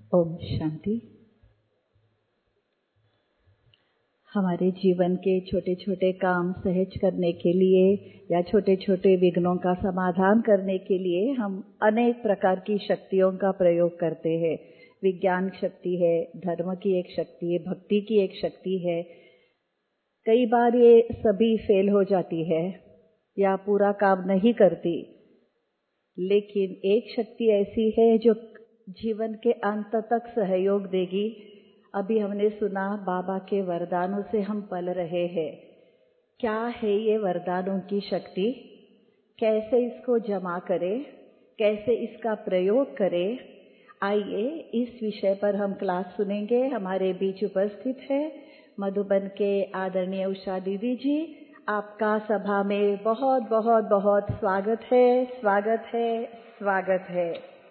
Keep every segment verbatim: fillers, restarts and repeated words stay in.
ओम शांति। हमारे जीवन के छोटे छोटे काम सहज करने के लिए या छोटे छोटे विघ्नों का समाधान करने के लिए हम अनेक प्रकार की शक्तियों का प्रयोग करते हैं। विज्ञान शक्ति है, धर्म की एक शक्ति है, भक्ति की एक शक्ति है। कई बार ये सभी फेल हो जाती है या पूरा काम नहीं करती, लेकिन एक शक्ति ऐसी है जो जीवन के अंत तक सहयोग देगी। अभी हमने सुना बाबा के वरदानों से हम पल रहे हैं। क्या है ये वरदानों की शक्ति, कैसे इसको जमा करें, कैसे इसका प्रयोग करें, आइए इस विषय पर हम क्लास सुनेंगे। हमारे बीच उपस्थित है मधुबन के आदरणीय उषा दीदी जी। आपका सभा में बहुत बहुत बहुत स्वागत है, स्वागत है, स्वागत है।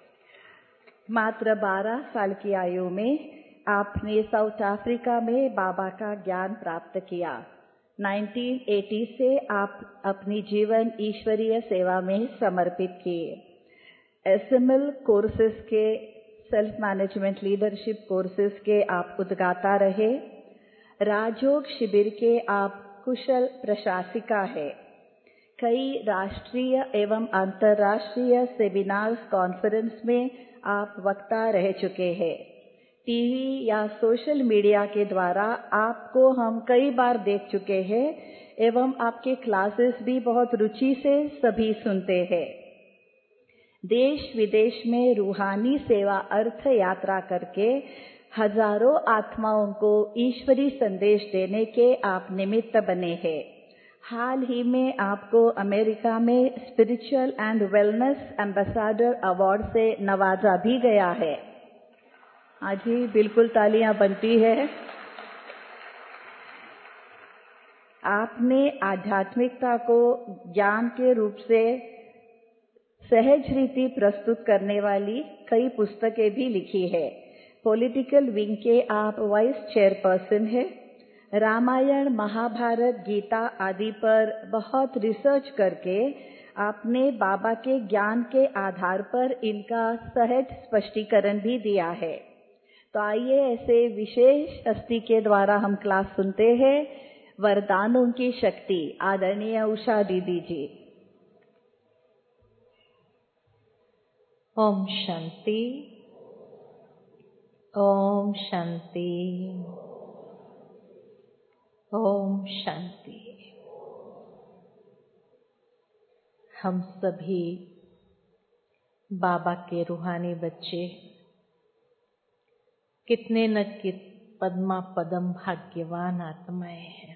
मात्र बारह साल की आयु में आपने साउथ अफ्रीका में बाबा का ज्ञान प्राप्त किया। उन्नीस सौ अस्सी से आप अपनी जीवन ईश्वरीय सेवा में समर्पित किए। एसएमएल कोर्सेज के, सेल्फ मैनेजमेंट लीडरशिप कोर्सेज के आप उद्गाता रहे। राजयोग शिविर के आप कुशल प्रशासिका है। कई राष्ट्रीय एवं अंतर्राष्ट्रीय सेमिनार्स कॉन्फ्रेंस में आप वक्ता रह चुके हैं। टीवी या सोशल मीडिया के द्वारा आपको हम कई बार देख चुके हैं एवं आपके क्लासेस भी बहुत रुचि से सभी सुनते हैं। देश विदेश में रूहानी सेवा अर्थ यात्रा करके हजारों आत्माओं को ईश्वरी संदेश देने के आप निमित्त बने हैं। हाल ही में आपको अमेरिका में spiritual and wellness ambassador award से नवाजा भी गया है। हाँ जी, बिल्कुल तालियां बनती है। आपने आध्यात्मिकता को ज्ञान के रूप से सहज रीति प्रस्तुत करने वाली कई पुस्तकें भी लिखी है। पॉलिटिकल विंग के आप वाइस चेयरपर्सन है। रामायण, महाभारत, गीता आदि पर बहुत रिसर्च करके आपने बाबा के ज्ञान के आधार पर इनका सहज स्पष्टीकरण भी दिया है। तो आइए ऐसे विशेष हस्ती के द्वारा हम क्लास सुनते हैं। वरदानों की शक्ति, आदरणीय उषा दीदी जी। ओम शांति, ओम शांति, ओम शांति। हम सभी बाबा के रूहानी बच्चे कितने न कित पद्मा पदम भाग्यवान आत्माएं हैं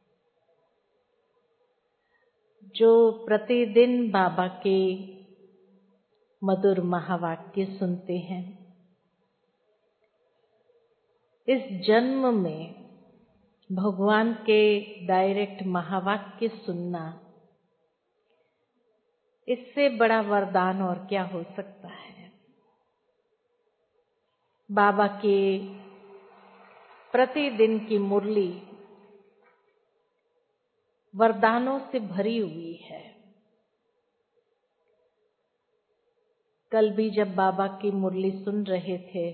जो प्रतिदिन बाबा के मधुर महावाक्य सुनते हैं। इस जन्म में भगवान के डायरेक्ट महावाक्य सुनना, इससे बड़ा वरदान और क्या हो सकता है। बाबा के प्रतिदिन की मुरली वरदानों से भरी हुई है। कल भी जब बाबा की मुरली सुन रहे थे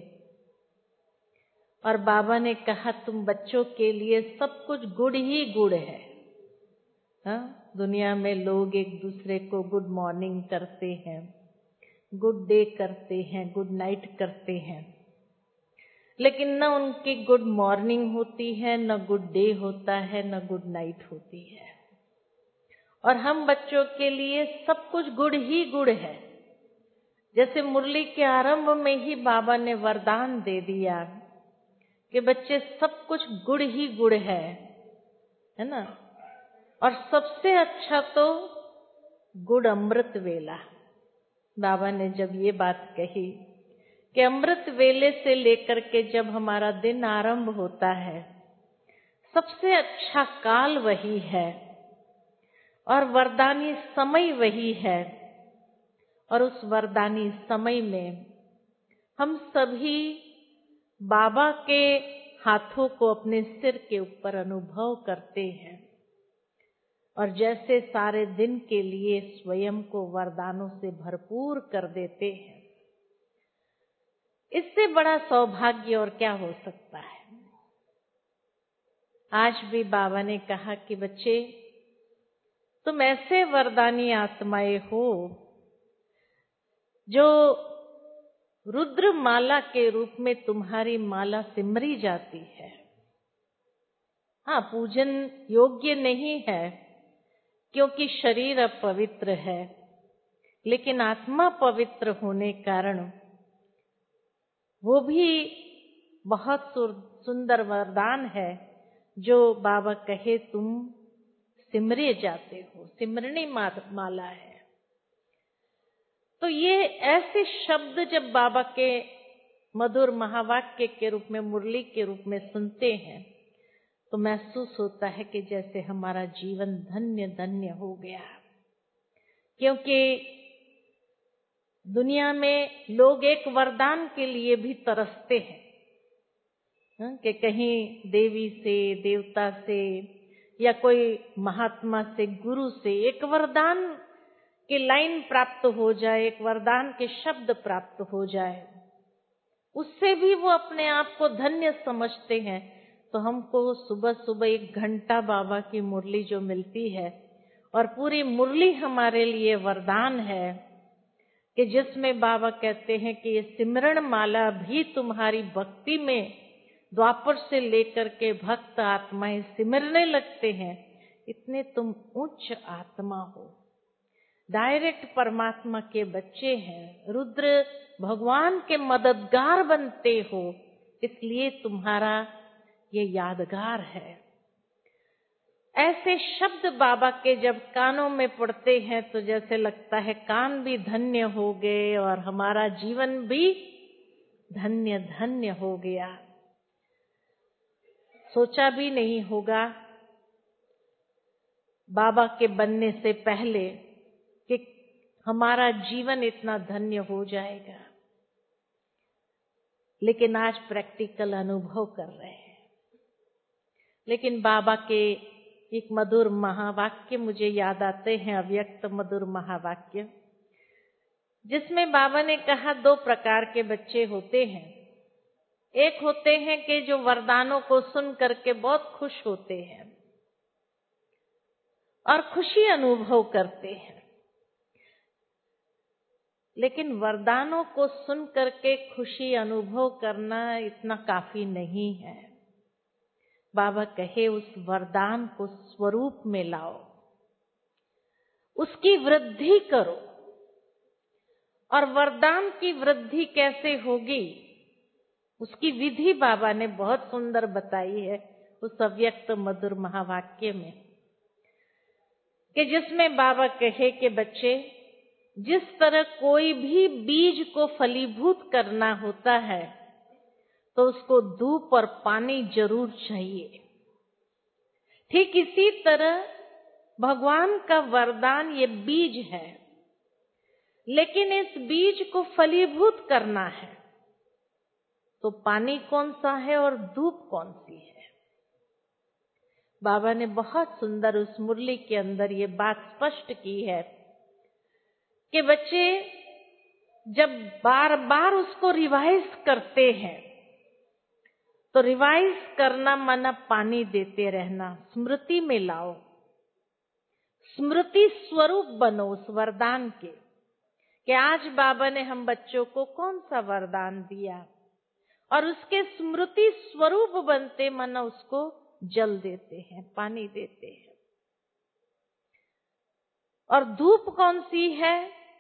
और बाबा ने कहा तुम बच्चों के लिए सब कुछ गुड़ ही गुड़ है। हाँ? दुनिया में लोग एक दूसरे को गुड मॉर्निंग करते हैं, गुड डे करते हैं, गुड नाइट करते हैं, लेकिन न उनकी गुड मॉर्निंग होती है, न गुड डे होता है, न गुड नाइट होती है। और हम बच्चों के लिए सब कुछ गुड़ ही गुड़ है। जैसे मुरली के आरंभ में ही बाबा ने वरदान दे दिया कि बच्चे सब कुछ गुड़ ही गुड़ है, है ना। और सबसे अच्छा तो गुड़ अमृत वेला। बाबा ने जब ये बात कही कि अमृत वेले से लेकर के जब हमारा दिन आरंभ होता है, सबसे अच्छा काल वही है और वरदानी समय वही है। और उस वरदानी समय में हम सभी बाबा के हाथों को अपने सिर के ऊपर अनुभव करते हैं और जैसे सारे दिन के लिए स्वयं को वरदानों से भरपूर कर देते हैं। इससे बड़ा सौभाग्य और क्या हो सकता है। आज भी बाबा ने कहा कि बच्चे, तुम ऐसे वरदानी आत्माएं हो जो रुद्र माला के रूप में तुम्हारी माला सिमरी जाती है। हाँ, पूजन योग्य नहीं है क्योंकि शरीर अपवित्र है, लेकिन आत्मा पवित्र होने कारण वो भी बहुत सुंदर वरदान है जो बाबा कहे तुम सिमरे जाते हो, सिमरनी माला है। तो ये ऐसे शब्द जब बाबा के मधुर महावाक्य के रूप में, मुरली के रूप में सुनते हैं तो महसूस होता है कि जैसे हमारा जीवन धन्य धन्य हो गया। क्योंकि दुनिया में लोग एक वरदान के लिए भी तरसते हैं कि कहीं देवी से, देवता से या कोई महात्मा से, गुरु से एक वरदान की लाइन प्राप्त हो जाए, एक वरदान के शब्द प्राप्त हो जाए, उससे भी वो अपने आप को धन्य समझते हैं। तो हमको सुबह सुबह एक घंटा बाबा की मुरली जो मिलती है, और पूरी मुरली हमारे लिए वरदान है कि जिसमें बाबा कहते हैं कि ये सिमरण माला भी तुम्हारी भक्ति में द्वापर से लेकर के भक्त आत्माएं सिमरने लगते हैं, इतने तुम उच्च आत्मा हो, डायरेक्ट परमात्मा के बच्चे हैं, रुद्र भगवान के मददगार बनते हो, इसलिए तुम्हारा ये यादगार है। ऐसे शब्द बाबा के जब कानों में पड़ते हैं तो जैसे लगता है कान भी धन्य हो गए और हमारा जीवन भी धन्य धन्य हो गया। सोचा भी नहीं होगा बाबा के बनने से पहले कि हमारा जीवन इतना धन्य हो जाएगा, लेकिन आज प्रैक्टिकल अनुभव कर रहे हैं। लेकिन बाबा के एक मधुर महावाक्य मुझे याद आते हैं, अव्यक्त मधुर महावाक्य, जिसमें बाबा ने कहा दो प्रकार के बच्चे होते हैं। एक होते हैं कि जो वरदानों को सुन करके बहुत खुश होते हैं और खुशी अनुभव करते हैं, लेकिन वरदानों को सुन करके खुशी अनुभव करना इतना काफी नहीं है। बाबा कहे उस वरदान को स्वरूप में लाओ, उसकी वृद्धि करो। और वरदान की वृद्धि कैसे होगी, उसकी विधि बाबा ने बहुत सुंदर बताई है उस अव्यक्त मधुर महावाक्य में, कि जिसमें बाबा कहे कि बच्चे, जिस तरह कोई भी बीज को फलीभूत करना होता है तो उसको धूप और पानी जरूर चाहिए, ठीक इसी तरह भगवान का वरदान ये बीज है, लेकिन इस बीज को फलीभूत करना है तो पानी कौन सा है और धूप कौन सी है। बाबा ने बहुत सुंदर उस मुरली के अंदर ये बात स्पष्ट की है कि बच्चे जब बार बार उसको रिवाइज करते हैं तो रिवाइज करना माना पानी देते रहना, स्मृति में लाओ, स्मृति स्वरूप बनो उस वरदान के, कि आज बाबा ने हम बच्चों को कौन सा वरदान दिया, और उसके स्मृति स्वरूप बनते माना उसको जल देते हैं, पानी देते हैं। और धूप कौन सी है,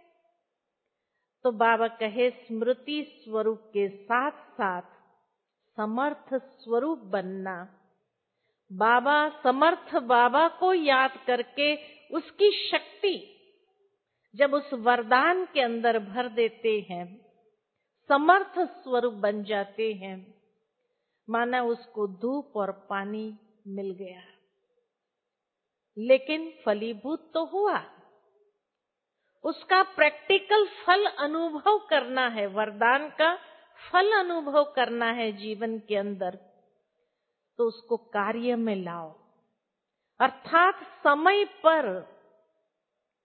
तो बाबा कहे स्मृति स्वरूप के साथ साथ समर्थ स्वरूप बनना। बाबा समर्थ बाबा को याद करके उसकी शक्ति जब उस वरदान के अंदर भर देते हैं, समर्थ स्वरूप बन जाते हैं, माना उसको धूप और पानी मिल गया, लेकिन फलीभूत तो हुआ, उसका प्रैक्टिकल फल अनुभव करना है, वरदान का फल अनुभव करना है जीवन के अंदर, तो उसको कार्य में लाओ, अर्थात समय पर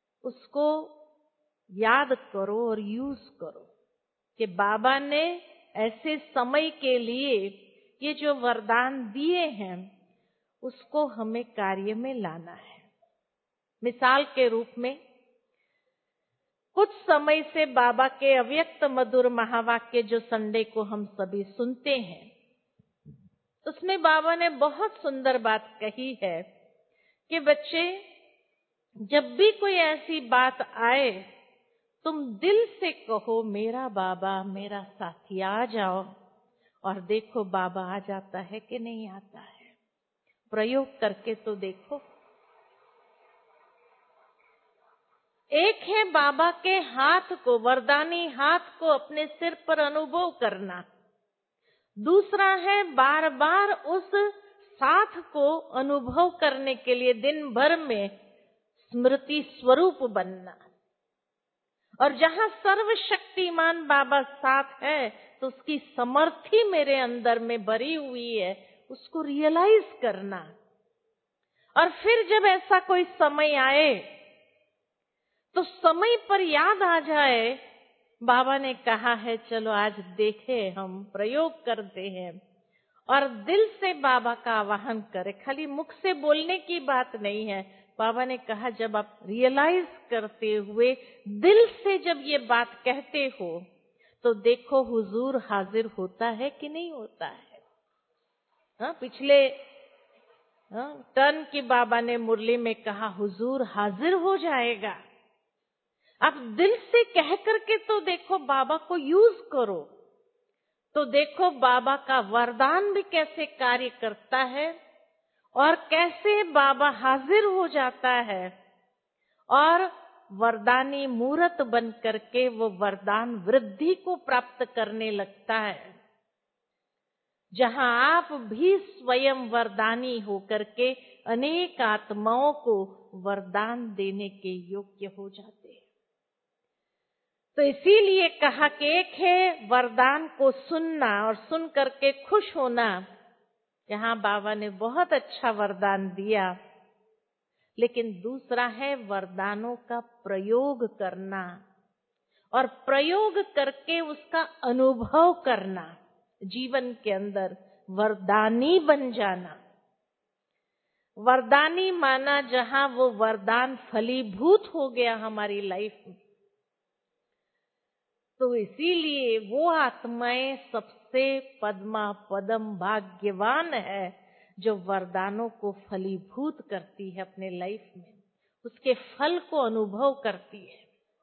उसको याद करो और यूज करो कि बाबा ने ऐसे समय के लिए ये जो वरदान दिए हैं उसको हमें कार्य में लाना है। मिसाल के रूप में कुछ समय से बाबा के अव्यक्त मधुर महावाक्य जो संडे को हम सभी सुनते हैं, उसमें बाबा ने बहुत सुंदर बात कही है कि बच्चे, जब भी कोई ऐसी बात आए तुम दिल से कहो मेरा बाबा मेरा साथी, आ जाओ, और देखो बाबा आ जाता है कि नहीं आता है। प्रयोग करके तो देखो। एक है बाबा के हाथ को, वरदानी हाथ को अपने सिर पर अनुभव करना। दूसरा है बार बार उस साथ को अनुभव करने के लिए दिन भर में स्मृति स्वरूप बनना। और जहां सर्वशक्तिमान बाबा साथ है तो उसकी समर्थी मेरे अंदर में भरी हुई है, उसको रियलाइज करना। और फिर जब ऐसा कोई समय आए तो समय पर याद आ जाए, बाबा ने कहा है चलो आज देखे, हम प्रयोग करते हैं, और दिल से बाबा का आवाहन करें। खाली मुख से बोलने की बात नहीं है। बाबा ने कहा जब आप रियलाइज करते हुए दिल से जब ये बात कहते हो तो देखो हुजूर हाजिर होता है कि नहीं होता है। हाँ, पिछले हाँ, टर्न की बाबा ने मुरली में कहा हुजूर हाजिर हो जाएगा। आप दिल से कह करके तो देखो, बाबा को यूज करो तो देखो बाबा का वरदान भी कैसे कार्य करता है और कैसे बाबा हाजिर हो जाता है और वरदानी मूर्त बन करके वो वरदान वृद्धि को प्राप्त करने लगता है। जहां आप भी स्वयं वरदानी होकर के अनेक आत्माओं को वरदान देने के योग्य हो जाते हैं। तो इसीलिए कहा कि एक है वरदान को सुनना और सुन करके खुश होना। यहाँ बाबा ने बहुत अच्छा वरदान दिया, लेकिन दूसरा है वरदानों का प्रयोग करना और प्रयोग करके उसका अनुभव करना, जीवन के अंदर वरदानी बन जाना। वरदानी माना जहां वो वरदान फलीभूत हो गया हमारी लाइफ में। तो इसीलिए वो आत्माएं सबसे पद्मा पदम भाग्यवान है जो वरदानों को फलीभूत करती है अपने लाइफ में, उसके फल को अनुभव करती है।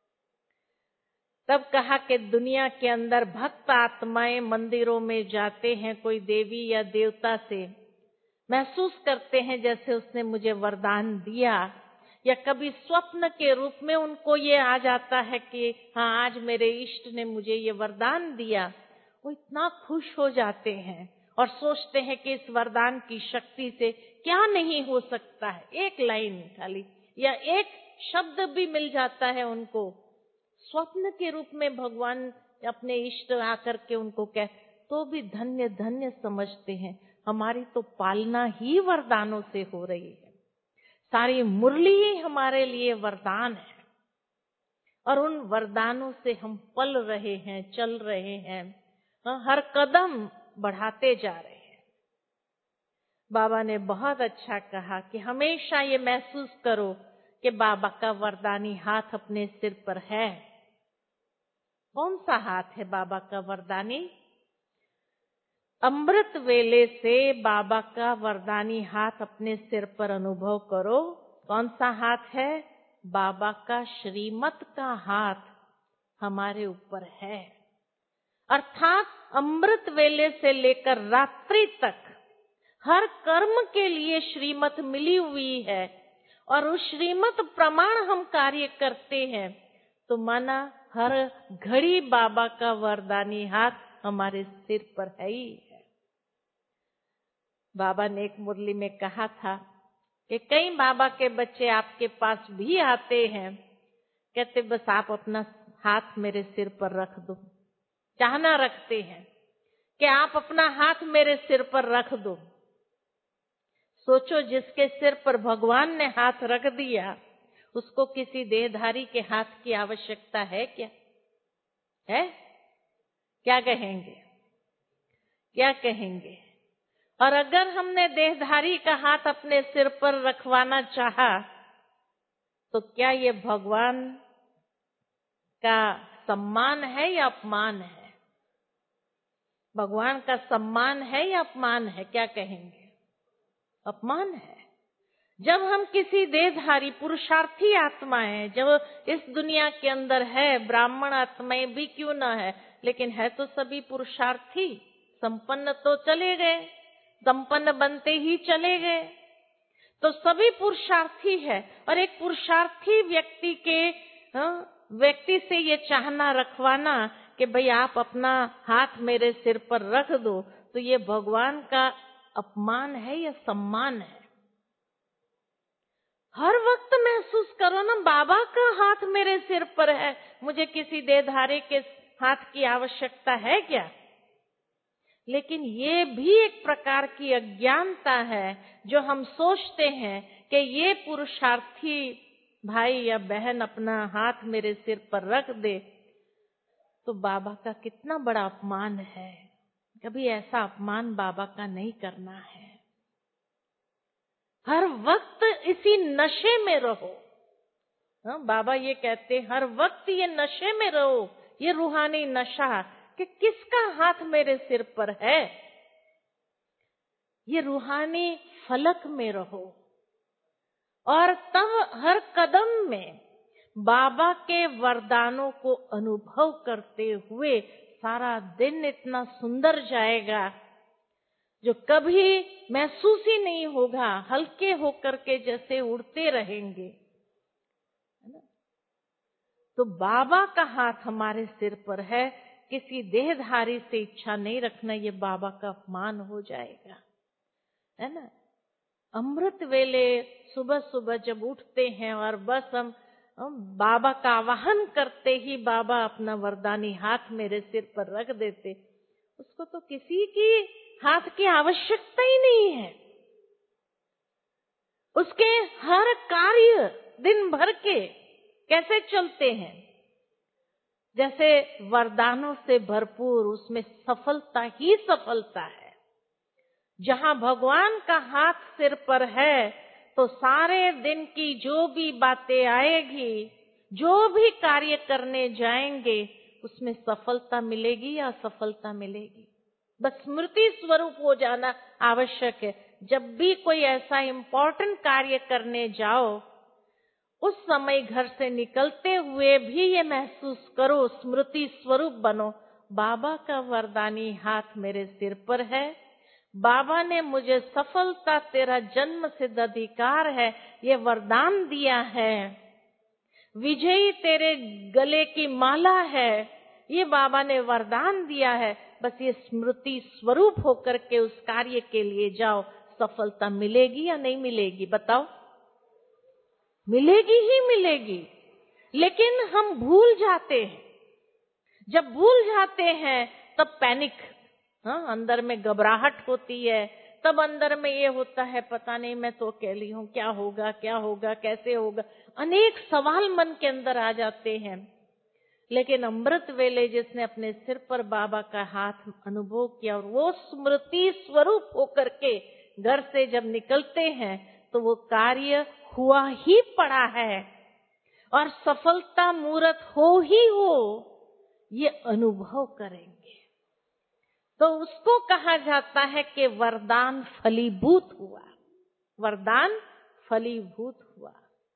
तब कहा कि दुनिया के अंदर भक्त आत्माएं मंदिरों में जाते हैं, कोई देवी या देवता से महसूस करते हैं जैसे उसने मुझे वरदान दिया, या कभी स्वप्न के रूप में उनको ये आ जाता है कि हाँ आज मेरे इष्ट ने मुझे ये वरदान दिया। वो इतना खुश हो जाते हैं और सोचते हैं कि इस वरदान की शक्ति से क्या नहीं हो सकता है। एक लाइन खाली या एक शब्द भी मिल जाता है उनको, स्वप्न के रूप में भगवान अपने इष्ट आकर के उनको कह, तो भी धन्य धन्य समझते हैं। हमारी तो पालना ही वरदानों से हो रही है, सारी मुरली ही हमारे लिए वरदान है और उन वरदानों से हम पल रहे हैं, चल रहे हैं, हर कदम बढ़ाते जा रहे हैं। बाबा ने बहुत अच्छा कहा कि हमेशा ये महसूस करो कि बाबा का वरदानी हाथ अपने सिर पर है। कौन सा हाथ है बाबा का वरदानी? अमृत वेले से बाबा का वरदानी हाथ अपने सिर पर अनुभव करो। कौन सा हाथ है? बाबा का श्रीमत का हाथ हमारे ऊपर है। अर्थात अमृत वेले से लेकर रात्रि तक हर कर्म के लिए श्रीमत मिली हुई है और उस श्रीमत प्रमाण हम कार्य करते हैं, तो माना हर घड़ी बाबा का वरदानी हाथ हमारे सिर पर है ही है। बाबा ने एक मुरली में कहा था कि कई बाबा के बच्चे आपके पास भी आते हैं, कहते बस आप अपना हाथ मेरे सिर पर रख दो, चाहना रखते हैं कि आप अपना हाथ मेरे सिर पर रख दो। सोचो, जिसके सिर पर भगवान ने हाथ रख दिया उसको किसी देहधारी के हाथ की आवश्यकता है क्या? है? क्या कहेंगे? क्या कहेंगे? और अगर हमने देहधारी का हाथ अपने सिर पर रखवाना चाहा, तो क्या ये भगवान का सम्मान है या अपमान है? भगवान का सम्मान है या अपमान है? क्या कहेंगे? अपमान है। जब हम किसी देहधारी पुरुषार्थी आत्माएं, जब इस दुनिया के अंदर है, ब्राह्मण आत्माएं भी क्यों ना है, लेकिन है तो सभी पुरुषार्थी। संपन्न तो चले गए, संपन्न बनते ही चले गए, तो सभी पुरुषार्थी है। और एक पुरुषार्थी व्यक्ति के हाँ, व्यक्ति से ये चाहना रखवाना कि भाई आप अपना हाथ मेरे सिर पर रख दो, तो ये भगवान का अपमान है या सम्मान है? हर वक्त महसूस करो ना, बाबा का हाथ मेरे सिर पर है, मुझे किसी देहधारी के हाथ की आवश्यकता है क्या? लेकिन ये भी एक प्रकार की अज्ञानता है, जो हम सोचते हैं कि ये पुरुषार्थी भाई या बहन अपना हाथ मेरे सिर पर रख दे तो बाबा का कितना बड़ा अपमान है। कभी ऐसा अपमान बाबा का नहीं करना है। हर वक्त इसी नशे में रहो। हाँ, बाबा ये कहते हैं हर वक्त ये नशे में रहो, ये रूहानी नशा कि किसका हाथ मेरे सिर पर है। ये रूहानी फलक में रहो और तब हर कदम में बाबा के वरदानों को अनुभव करते हुए सारा दिन इतना सुंदर जाएगा जो कभी महसूस ही नहीं होगा, हल्के होकर के जैसे उड़ते रहेंगे, है ना? तो बाबा का हाथ हमारे सिर पर है, किसी देहधारी से इच्छा नहीं रखना, ये बाबा का अपमान हो जाएगा, है ना? अमृत वेले सुबह सुबह जब उठते हैं और बस हम, हम बाबा का आवाहन करते ही बाबा अपना वरदानी हाथ मेरे सिर पर रख देते, उसको तो किसी की हाथ की आवश्यकता ही नहीं है। उसके हर कार्य दिन भर के कैसे चलते हैं, जैसे वरदानों से भरपूर, उसमें सफलता ही सफलता है। जहां भगवान का हाथ सिर पर है तो सारे दिन की जो भी बातें आएगी, जो भी कार्य करने जाएंगे, उसमें सफलता मिलेगी या असफलता मिलेगी, बस स्मृति स्वरूप हो जाना आवश्यक है। जब भी कोई ऐसा इम्पोर्टेंट कार्य करने जाओ, उस समय घर से निकलते हुए भी ये महसूस करो, स्मृति स्वरूप बनो, बाबा का वरदानी हाथ मेरे सिर पर है, बाबा ने मुझे सफलता, तेरा जन्म सिद्ध अधिकार है, ये वरदान दिया है, विजयी तेरे गले की माला है, ये बाबा ने वरदान दिया है। बस ये स्मृति स्वरूप होकर के उस कार्य के लिए जाओ, सफलता मिलेगी या नहीं मिलेगी बताओ? मिलेगी ही मिलेगी। लेकिन हम भूल जाते हैं, जब भूल जाते हैं तब पैनिक, हाँ, अंदर में घबराहट होती है, तब अंदर में ये होता है पता नहीं मैं तो अकेली हूँ, क्या होगा क्या होगा कैसे होगा, अनेक सवाल मन के अंदर आ जाते हैं। लेकिन अमृत वेले जिसने अपने सिर पर बाबा का हाथ अनुभव किया और वो स्मृति स्वरूप होकर के घर से जब निकलते हैं तो वो कार्य हुआ ही पड़ा है और सफलता मूर्त हो ही हो, ये अनुभव करेंगे। तो उसको कहा जाता है कि वरदान फलीभूत हुआ, वरदान फलीभूत हुआ।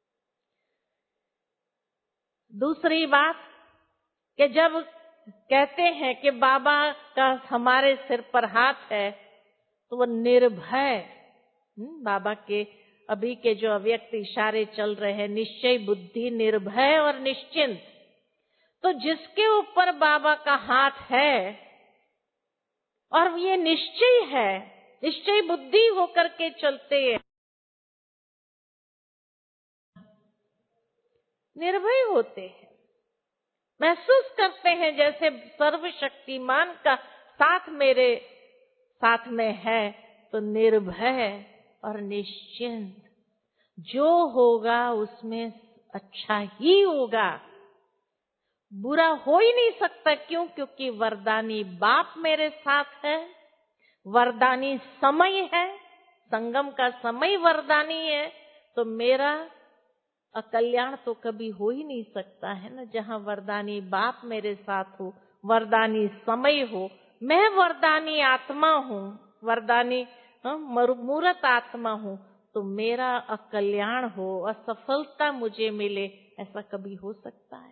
दूसरी बात कि जब कहते हैं कि बाबा का हमारे सिर पर हाथ है तो वो निर्भय, बाबा के अभी के जो अव्यक्त इशारे चल रहे हैं, निश्चय बुद्धि, निर्भय और निश्चिंत, तो जिसके ऊपर बाबा का हाथ है और ये निश्चय है, निश्चय बुद्धि होकर के चलते हैं, निर्भय होते हैं, महसूस करते हैं जैसे सर्वशक्तिमान का साथ मेरे साथ में है, तो निर्भय और निश्चिंत, जो होगा उसमें अच्छा ही होगा, बुरा हो ही नहीं सकता। क्यों? क्योंकि वरदानी बाप मेरे साथ है, वरदानी समय है, संगम का समय वरदानी है, तो मेरा अकल्याण तो कभी हो ही नहीं सकता है ना। जहां वरदानी बाप मेरे साथ हो, वरदानी समय हो, मैं वरदानी आत्मा हूँ, वरदानी मूर्त आत्मा हूँ, तो मेरा अकल्याण हो, असफलता मुझे मिले, ऐसा कभी हो सकता है?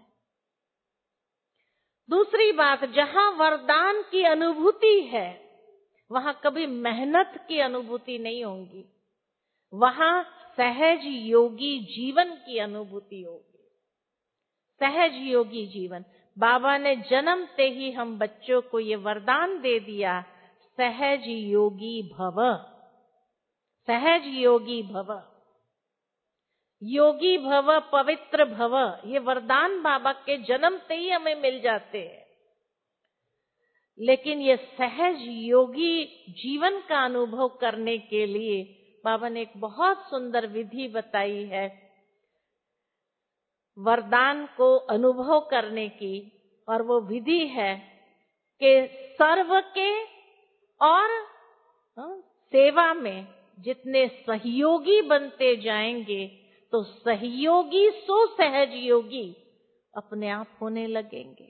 दूसरी बात, जहां वरदान की अनुभूति है वहां कभी मेहनत की अनुभूति नहीं होगी, वहां सहज योगी जीवन की अनुभूति होगी। सहज योगी जीवन, बाबा ने जन्मते ही हम बच्चों को ये वरदान दे दिया, सहज योगी भव, सहज योगी भव, योगी भव, पवित्र भव, ये वरदान बाबा के जन्मते ही हमें मिल जाते हैं। लेकिन ये सहज योगी जीवन का अनुभव करने के लिए बाबा ने एक बहुत सुंदर विधि बताई है वरदान को अनुभव करने की, और वो विधि है कि सर्व के और सेवा में जितने सहयोगी बनते जाएंगे तो सहयोगी सो सहज योगी अपने आप होने लगेंगे।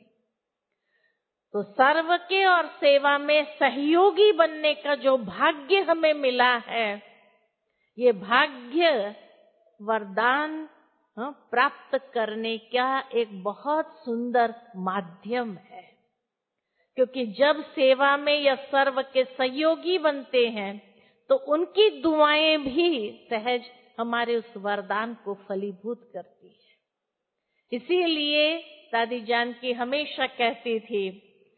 तो सर्व के और सेवा में सहयोगी बनने का जो भाग्य हमें मिला है, ये भाग्य वरदान प्राप्त करने का एक बहुत सुंदर माध्यम है। क्योंकि जब सेवा में या सर्व के सहयोगी बनते हैं तो उनकी दुआएं भी सहज हमारे उस वरदान को फलीभूत करती है। इसीलिए दादी जानकी हमेशा कहती थी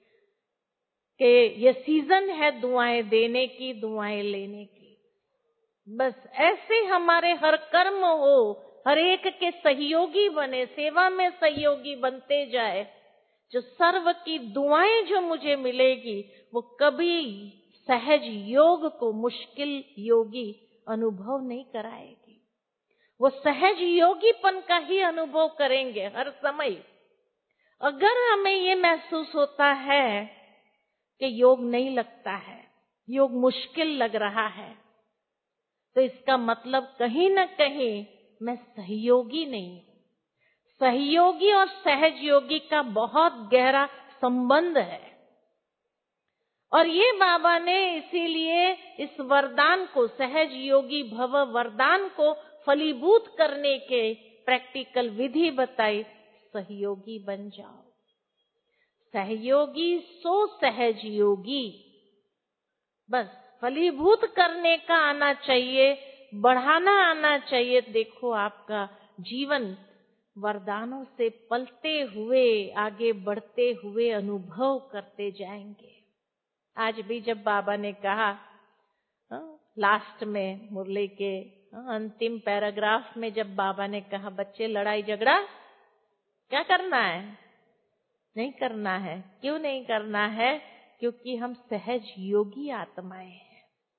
कि ये सीजन है दुआएं देने की, दुआएं लेने की। बस ऐसे हमारे हर कर्म हो, हर एक के सहयोगी बने, सेवा में सहयोगी बनते जाए, जो सर्व की दुआएं जो मुझे मिलेगी वो कभी सहज योग को मुश्किल योगी अनुभव नहीं कराएगी, वो सहज योगीपन का ही अनुभव करेंगे हर समय। अगर हमें ये महसूस होता है कि योग नहीं लगता है, योग मुश्किल लग रहा है, तो इसका मतलब कहीं ना कहीं मैं सहयोगी नहीं हूं। सहयोगी और सहज योगी का बहुत गहरा संबंध है, और ये बाबा ने इसीलिए इस वरदान को, सहज योगी भव वरदान को फलीभूत करने के प्रैक्टिकल विधि बताई। सहयोगी बन जाओ, सहयोगी सो सहज योगी, बस फलीभूत करने का आना चाहिए, बढ़ाना आना चाहिए। देखो आपका जीवन वरदानों से पलते हुए, आगे बढ़ते हुए अनुभव करते जाएंगे। आज भी जब बाबा ने कहा लास्ट में मुरली के अंतिम पैराग्राफ में, जब बाबा ने कहा बच्चे लड़ाई झगड़ा क्या करना है, नहीं करना है। क्यों नहीं करना है? क्योंकि हम सहज योगी आत्माएं हैं।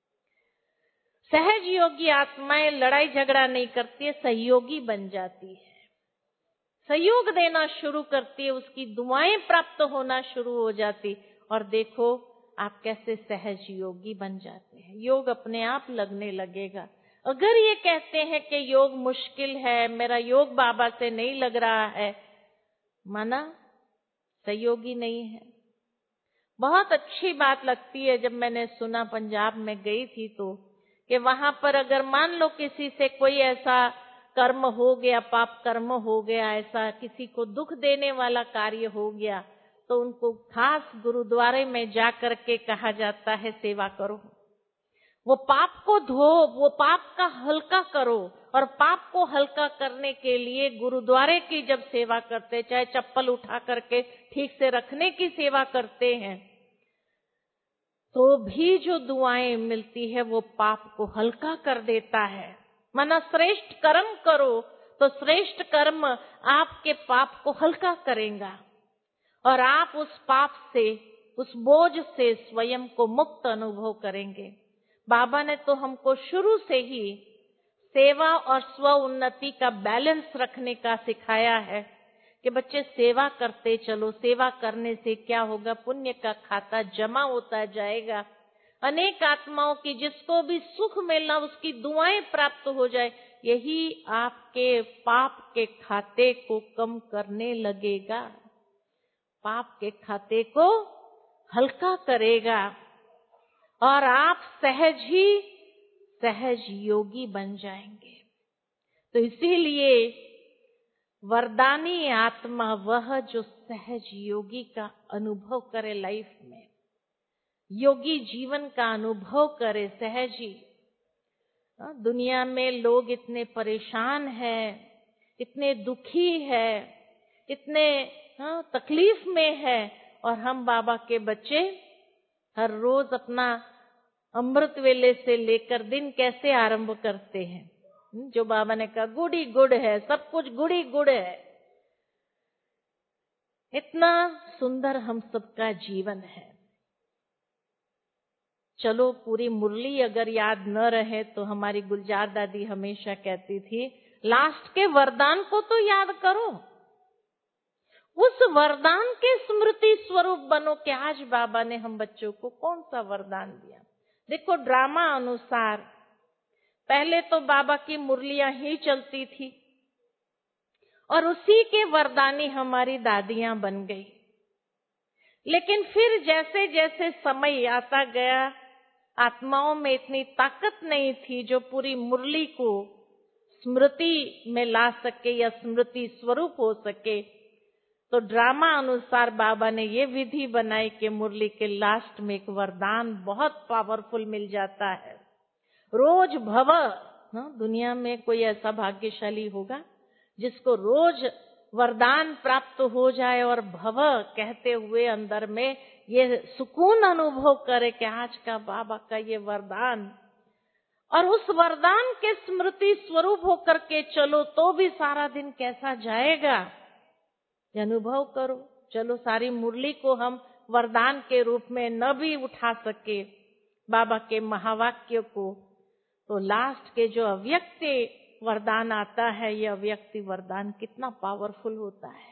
सहज योगी आत्माएं लड़ाई झगड़ा नहीं करती है, सहयोगी बन जाती है, सहयोग देना शुरू करती है, उसकी दुआएं प्राप्त होना शुरू हो जाती। और देखो आप कैसे सहज योगी बन जाते हैं, योग अपने आप लगने लगेगा। अगर ये कहते हैं कि योग मुश्किल है, मेरा योग बाबा से नहीं लग रहा है, माना सहयोगी नहीं है। बहुत अच्छी बात लगती है जब मैंने सुना, पंजाब में गई थी तो, कि वहां पर अगर मान लो किसी से कोई ऐसा कर्म हो गया, पाप कर्म हो गया, ऐसा किसी को दुख देने वाला कार्य हो गया, तो उनको खास गुरुद्वारे में जाकर के कहा जाता है सेवा करो, वो पाप को धो, वो पाप का हल्का करो। और पाप को हल्का करने के लिए गुरुद्वारे की जब सेवा करते, चाहे चप्पल उठा करके ठीक से रखने की सेवा करते हैं, तो भी जो दुआएं मिलती है वो पाप को हल्का कर देता है। माना श्रेष्ठ कर्म करो तो श्रेष्ठ कर्म आपके पाप को हल्का करेगा, और आप उस पाप से, उस बोझ से स्वयं को मुक्त अनुभव करेंगे। बाबा ने तो हमको शुरू से ही सेवा और स्व उन्नति का बैलेंस रखने का सिखाया है कि बच्चे सेवा करते चलो। सेवा करने से क्या होगा? पुण्य का खाता जमा होता जाएगा। अनेक आत्माओं की, जिसको भी सुख मिलना उसकी दुआएं प्राप्त हो जाए, यही आपके पाप के खाते को कम करने लगेगा, पाप के खाते को हल्का करेगा और आप सहज ही सहज योगी बन जाएंगे। तो इसीलिए वरदानी आत्मा वह जो सहज योगी का अनुभव करे, लाइफ में योगी जीवन का अनुभव करे, सहज ही। दुनिया में लोग इतने परेशान हैं, इतने दुखी हैं, इतने हाँ, तकलीफ में है, और हम बाबा के बच्चे हर रोज अपना अमृत वेले से लेकर दिन कैसे आरंभ करते हैं, जो बाबा ने कहा गुड़ ही गुड़ है, सब कुछ गुड़ ही गुड़ है। इतना सुंदर हम सबका जीवन है। चलो पूरी मुरली अगर याद न रहे तो हमारी गुलजार दादी हमेशा कहती थी, लास्ट के वरदान को तो याद करो, उस वरदान के स्मृति स्वरूप बनो कि आज बाबा ने हम बच्चों को कौन सा वरदान दिया। देखो ड्रामा अनुसार पहले तो बाबा की मुरलियां ही चलती थी और उसी के वरदानी हमारी दादियां बन गई। लेकिन फिर जैसे जैसे समय आता गया, आत्माओं में इतनी ताकत नहीं थी जो पूरी मुरली को स्मृति में ला सके या स्मृति स्वरूप हो सके, तो ड्रामा अनुसार बाबा ने ये विधि बनाई कि मुरली के लास्ट में एक वरदान बहुत पावरफुल मिल जाता है। रोज भव, हाँ, दुनिया में कोई ऐसा भाग्यशाली होगा जिसको रोज वरदान प्राप्त हो जाए और भव कहते हुए अंदर में ये सुकून अनुभव करे कि आज का बाबा का ये वरदान, और उस वरदान के स्मृति स्वरूप होकर के चलो तो भी सारा दिन कैसा जाएगा ये अनुभव करो। चलो सारी मुरली को हम वरदान के रूप में न भी उठा सके बाबा के महावाक्य को, तो लास्ट के जो अव्यक्त वरदान आता है, ये अव्यक्ति वरदान कितना पावरफुल होता है।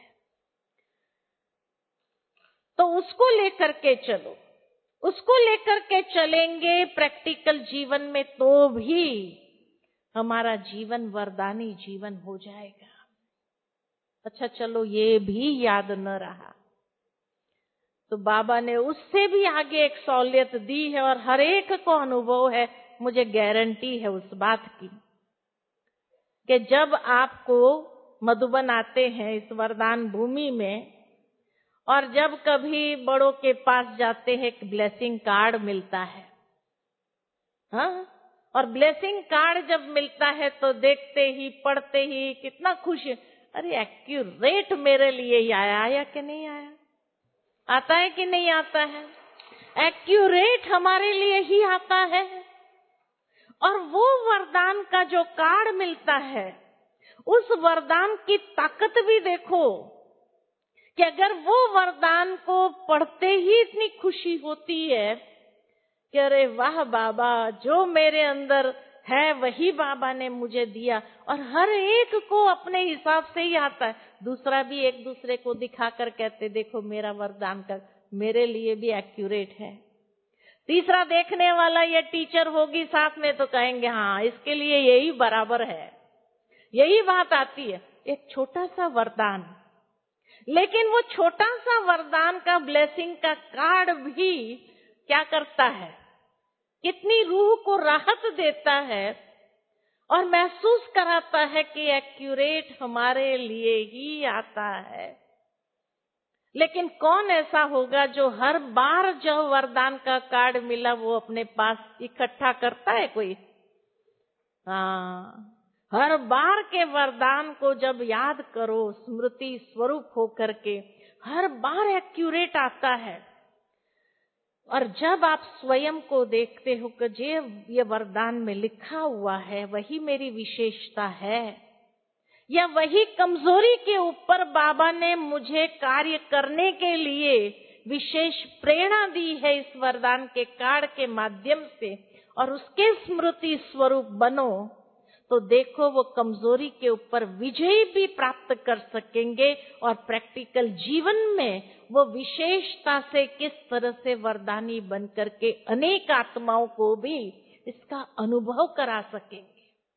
तो उसको लेकर के चलो, उसको लेकर के चलेंगे प्रैक्टिकल जीवन में तो भी हमारा जीवन वरदानी जीवन हो जाएगा। अच्छा चलो ये भी याद न रहा तो बाबा ने उससे भी आगे एक सहूलियत दी है और हर एक को अनुभव है, मुझे गारंटी है उस बात की, कि जब आपको मधुबन आते हैं इस वरदान भूमि में और जब कभी बड़ों के पास जाते हैं, एक ब्लेसिंग कार्ड मिलता है, हाँ, और ब्लेसिंग कार्ड जब मिलता है तो देखते ही पढ़ते ही कितना खुश, अरे एक्यूरेट मेरे लिए ही आया, आया कि नहीं आया, आता है कि नहीं आता है, एक्यूरेट हमारे लिए ही आता है। और वो वरदान का जो कार्ड मिलता है, उस वरदान की ताकत भी देखो कि अगर वो वरदान को पढ़ते ही इतनी खुशी होती है कि अरे वाह बाबा, जो मेरे अंदर है वही बाबा ने मुझे दिया, और हर एक को अपने हिसाब से ही आता है। दूसरा भी एक दूसरे को दिखाकर कहते देखो मेरा वरदान का मेरे लिए भी एक्यूरेट है। तीसरा देखने वाला ये टीचर होगी साथ में तो कहेंगे हाँ इसके लिए यही बराबर है, यही बात आती है। एक छोटा सा वरदान, लेकिन वो छोटा सा वरदान का ब्लेसिंग का कार्ड भी क्या करता है, कितनी रूह को राहत देता है और महसूस कराता है कि एक्यूरेट हमारे लिए ही आता है। लेकिन कौन ऐसा होगा जो हर बार जो वरदान का कार्ड मिला वो अपने पास इकट्ठा करता है कोई? हाँ, हर बार के वरदान को जब याद करो स्मृति स्वरूप होकर के, हर बार एक्यूरेट आता है। और जब आप स्वयं को देखते हो कि जे ये वरदान में लिखा हुआ है वही मेरी विशेषता है, या वही कमजोरी के ऊपर बाबा ने मुझे कार्य करने के लिए विशेष प्रेरणा दी है इस वरदान के कार्ड के माध्यम से, और उसके स्मृति स्वरूप बनो, तो देखो वो कमजोरी के ऊपर विजय भी प्राप्त कर सकेंगे और प्रैक्टिकल जीवन में वो विशेषता से किस तरह से वरदानी बन करके अनेक आत्माओं को भी इसका अनुभव करा सकेंगे।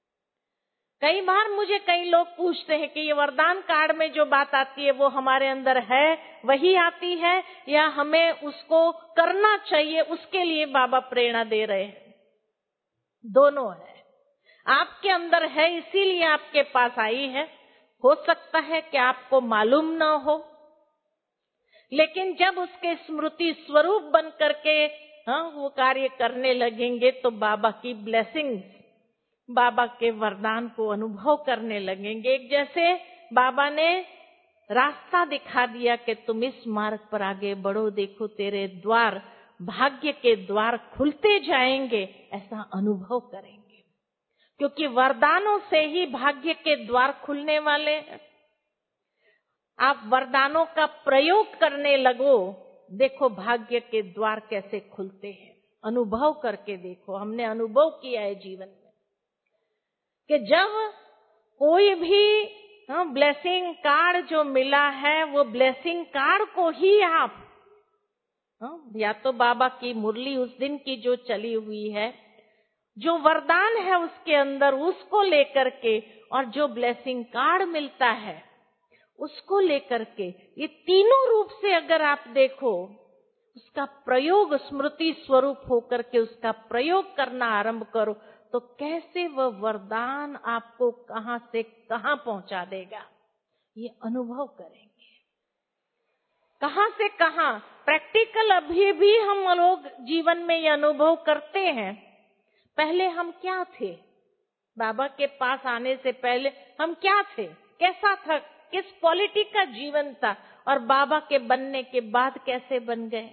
कई बार मुझे कई लोग पूछते हैं कि ये वरदान कार्ड में जो बात आती है वो हमारे अंदर है, वही आती है या हमें उसको करना चाहिए, उसके लिए बाबा प्रेरणा दे रहे हैं। दोनों है। आपके अंदर है इसीलिए आपके पास आई है। हो सकता है कि आपको मालूम ना हो, लेकिन जब उसके स्मृति स्वरूप बन करके हाँ वो कार्य करने लगेंगे तो बाबा की ब्लेसिंग्स, बाबा के वरदान को अनुभव करने लगेंगे। एक जैसे बाबा ने रास्ता दिखा दिया कि तुम इस मार्ग पर आगे बढ़ो, देखो तेरे द्वार, भाग्य के द्वार खुलते जाएंगे, ऐसा अनुभव करेंगे। क्योंकि वरदानों से ही भाग्य के द्वार खुलने वाले हैं। आप वरदानों का प्रयोग करने लगो, देखो भाग्य के द्वार कैसे खुलते हैं। अनुभव करके देखो। हमने अनुभव किया है जीवन में कि जब कोई भी हाँ, ब्लेसिंग कार्ड जो मिला है वो ब्लेसिंग कार्ड को ही आप हाँ, या तो बाबा की मुरली उस दिन की जो चली हुई है, जो वरदान है उसके अंदर, उसको लेकर के, और जो ब्लेसिंग कार्ड मिलता है उसको लेकर के, ये तीनों रूप से अगर आप देखो, उसका प्रयोग स्मृति स्वरूप होकर के उसका प्रयोग करना आरंभ करो, तो कैसे वह वरदान आपको कहां से कहां पहुंचा देगा, ये अनुभव करेंगे। कहां से कहां प्रैक्टिकल अभी भी हम लोग जीवन में ये अनुभव करते हैं। पहले हम क्या थे? बाबा के पास आने से पहले हम क्या थे? कैसा था? किस क्वालिटी का जीवन था? और बाबा के बनने के बाद कैसे बन गए?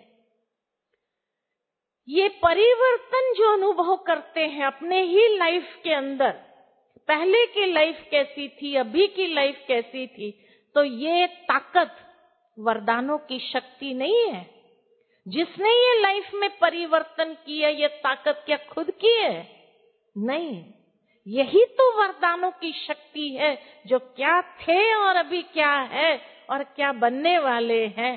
ये परिवर्तन जो अनुभव करते हैं अपने ही लाइफ के अंदर, पहले की लाइफ कैसी थी, अभी की लाइफ कैसी थी, तो ये ताकत वरदानों की शक्ति नहीं है। जिसने ये लाइफ में परिवर्तन किया, ये ताकत क्या खुद की है? नहीं, यही तो वरदानों की शक्ति है, जो क्या थे और अभी क्या है और क्या बनने वाले हैं।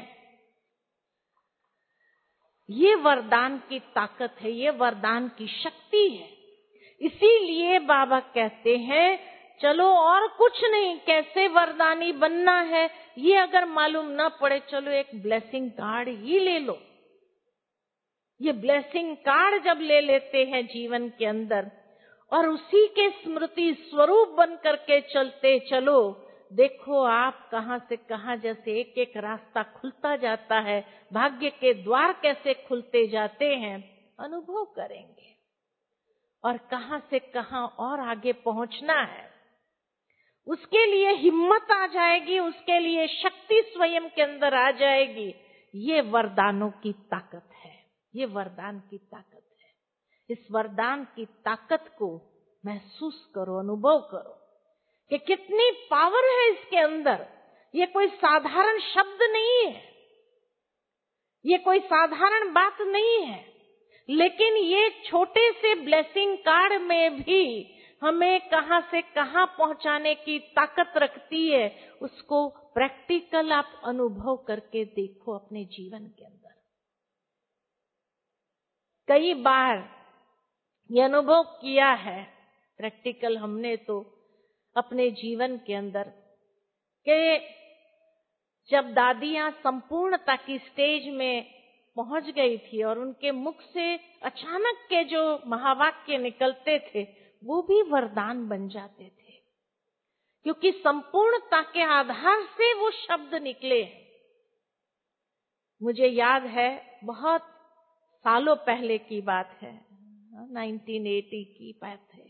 ये वरदान की ताकत है, ये वरदान की शक्ति है। इसीलिए बाबा कहते हैं चलो और कुछ नहीं, कैसे वरदानी बनना है ये अगर मालूम ना पड़े, चलो एक ब्लेसिंग कार्ड ही ले लो। ये ब्लेसिंग कार्ड जब ले लेते हैं जीवन के अंदर और उसी के स्मृति स्वरूप बन करके चलते चलो, देखो आप कहां से कहां जैसे एक एक रास्ता खुलता जाता है, भाग्य के द्वार कैसे खुलते जाते हैं, अनुभव करेंगे। और कहां से कहां और आगे पहुंचना है, उसके लिए हिम्मत आ जाएगी, उसके लिए शक्ति स्वयं के अंदर आ जाएगी। ये वरदानों की ताकत है, ये वरदान की ताकत है। इस वरदान की ताकत को महसूस करो, अनुभव करो कि कितनी पावर है इसके अंदर। ये कोई साधारण शब्द नहीं है, ये कोई साधारण बात नहीं है, लेकिन ये छोटे से ब्लेसिंग कार्ड में भी हमें कहां से कहां पहुंचाने की ताकत रखती है। उसको प्रैक्टिकल आप अनुभव करके देखो अपने जीवन के अंदर। कई बार ये अनुभव किया है प्रैक्टिकल हमने तो अपने जीवन के अंदर, कि जब दादियां संपूर्णता की स्टेज में पहुंच गई थी और उनके मुख से अचानक के जो महावाक्य निकलते थे वो भी वरदान बन जाते थे, क्योंकि संपूर्णता के आधार से वो शब्द निकले। मुझे याद है, बहुत सालों पहले की बात है, उन्नीस सौ अस्सी की बात है।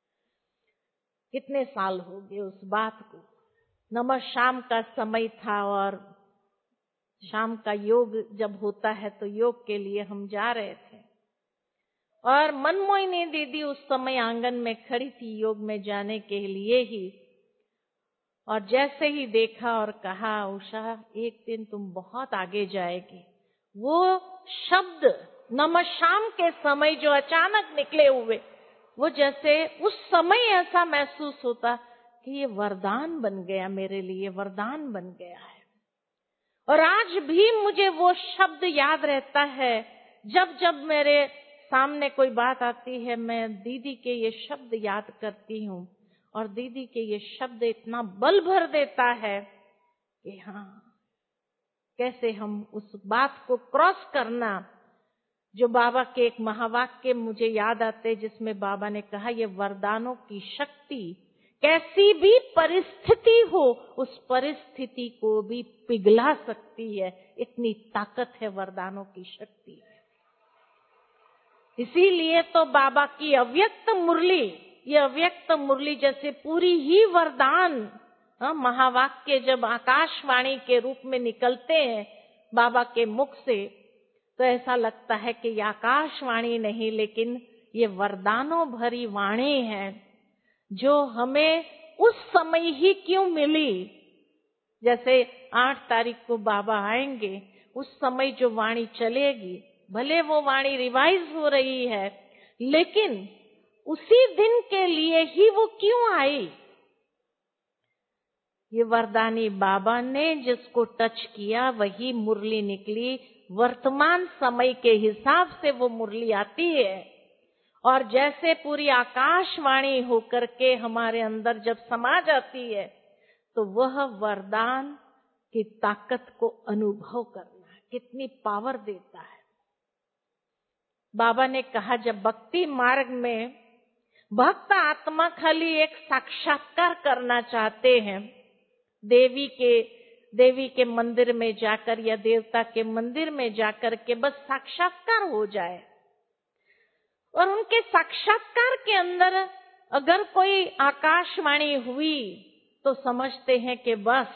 कितने साल हो गए उस बात को। नमः शाम का समय था और शाम का योग जब होता है तो योग के लिए हम जा रहे थे और मनमोहिनी दीदी उस समय आंगन में खड़ी थी योग में जाने के लिए ही। और जैसे ही देखा और कहा, उषा एक दिन तुम बहुत आगे जाएगी, वो शब्द नमः शाम के समय जो अचानक निकले हुए, वो जैसे उस समय ऐसा महसूस होता कि ये वरदान बन गया मेरे लिए, वरदान बन गया है। और आज भी मुझे वो शब्द याद रहता है, जब जब मेरे सामने कोई बात आती है मैं दीदी के ये शब्द याद करती हूँ, और दीदी के ये शब्द इतना बल भर देता है कि हाँ, कैसे हम उस बात को क्रॉस करना। जो बाबा के एक महावाक्य मुझे याद आते, जिसमें बाबा ने कहा, ये वरदानों की शक्ति कैसी भी परिस्थिति हो उस परिस्थिति को भी पिघला सकती है, इतनी ताकत है वरदानों की शक्ति। इसीलिए तो बाबा की अव्यक्त मुरली, ये अव्यक्त मुरली जैसे पूरी ही वरदान, हाँ, महावाक्य जब आकाशवाणी के रूप में निकलते हैं बाबा के मुख से, तो ऐसा लगता है कि ये आकाशवाणी नहीं, लेकिन ये वरदानों भरी वाणी है, जो हमें उस समय ही क्यों मिली। जैसे आठ तारीख को बाबा आएंगे, उस समय जो वाणी चलेगी, भले वो वाणी रिवाइज हो रही है, लेकिन उसी दिन के लिए ही वो क्यों आई। ये वरदानी बाबा ने जिसको टच किया वही मुरली निकली। वर्तमान समय के हिसाब से वो मुरली आती है, और जैसे पूरी आकाशवाणी होकर के हमारे अंदर जब समा जाती है, तो वह वरदान की ताकत को अनुभव करना कितनी पावर देता है। बाबा ने कहा, जब भक्ति मार्ग में भक्त आत्मा खाली एक साक्षात्कार करना चाहते हैं, देवी के देवी के मंदिर में जाकर या देवता के मंदिर में जाकर के बस साक्षात्कार हो जाए, और उनके साक्षात्कार के अंदर अगर कोई आकाशवाणी हुई तो समझते हैं कि बस